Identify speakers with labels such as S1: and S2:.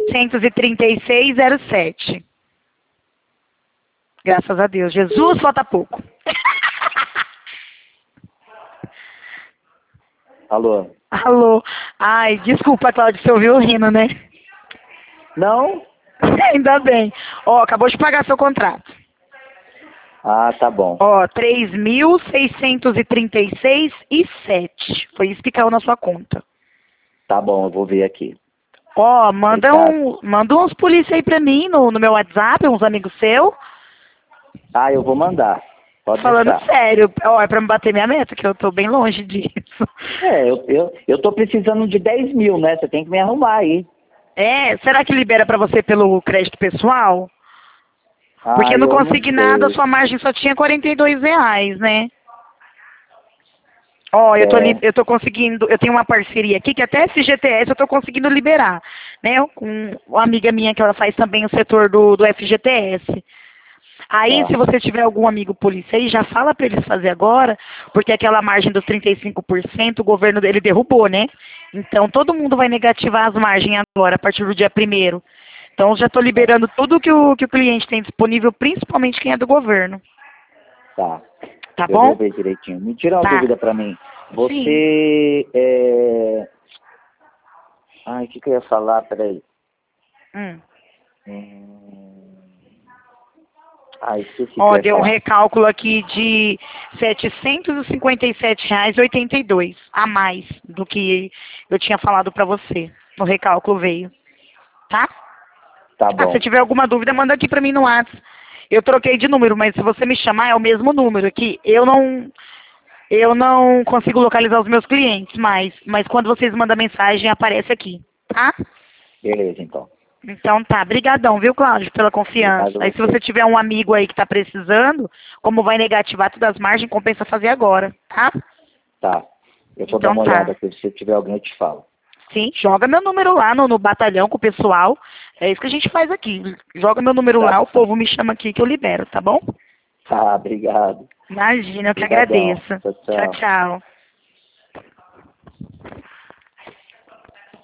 S1: 136,07. Graças a Deus. Jesus, falta pouco.
S2: Alô?
S1: Alô. Ai, desculpa, Cláudia, você ouviu rindo, né?
S2: Não?
S1: Ainda bem. Ó, acabou de pagar seu contrato.
S2: Ah, tá bom.
S1: Ó, 3.636,07. Foi isso que caiu na sua conta.
S2: Tá bom, eu vou ver aqui.
S1: Ó, manda
S2: Obrigado.
S1: uns polícia aí pra mim no meu WhatsApp, uns amigos seus.
S2: Ah, eu vou mandar. Pode
S1: Falando
S2: deixar.
S1: sério. Ó, é pra me bater minha meta, que eu tô bem longe disso.
S2: Eu tô precisando de 10 mil, né? Você tem que me arrumar aí.
S1: É, será que libera pra você pelo crédito pessoal? Porque
S2: Ah,
S1: no
S2: eu não
S1: consignado a
S2: sei.
S1: sua margem só tinha R$ 42, né? Ó,
S2: É,
S1: eu tô conseguindo, eu tenho uma parceria aqui que até FGTS eu tô conseguindo liberar, né? Com uma amiga minha que ela faz também o setor do FGTS. Aí,
S2: tá.
S1: se você tiver algum amigo polícia aí, já fala para eles fazer agora, porque aquela margem dos 35% o governo dele derrubou, né? Então, todo mundo vai negativar as margens agora, a partir do dia 1º. Então, já estou liberando tudo que o cliente tem disponível, principalmente quem é do governo.
S2: Tá.
S1: Tá
S2: Eu vou
S1: bom?
S2: ver direitinho. Me tira uma
S1: Tá.
S2: dúvida pra mim.
S1: Sim.
S2: Você é... Ai, o que eu ia falar? Peraí.
S1: Hum.
S2: Ah, esqueci o que
S1: Ó,
S2: eu ia
S1: deu um
S2: falar.
S1: recálculo aqui de R$ 757,82 a mais do que eu tinha falado para você. O recálculo veio. Tá?
S2: Tá
S1: Ah, se
S2: bom.
S1: tiver alguma dúvida, manda aqui pra mim no WhatsApp. Eu troquei de número, mas se você me chamar, é o mesmo número aqui. Eu não consigo localizar os meus clientes, mas quando vocês mandam mensagem, aparece aqui, tá?
S2: Beleza, então.
S1: Então tá, brigadão, viu, Cláudio, pela confiança.
S2: Obrigado a
S1: Aí se você
S2: você.
S1: tiver um amigo aí que tá precisando, como vai negativar todas as margens, compensa fazer agora, tá?
S2: Tá. Eu vou dar
S1: Então
S2: uma olhada
S1: tá.
S2: aqui. Se tiver alguém, eu te falo.
S1: Sim, joga meu número lá no batalhão com o pessoal. É isso que a gente faz aqui. Joga meu número
S2: Tá.
S1: lá, o povo me chama aqui que eu libero, tá bom?
S2: Tá, obrigado.
S1: Imagina, eu que
S2: Obrigadão.
S1: agradeço.
S2: Tchau,
S1: Tchau,
S2: tchau.
S1: tchau.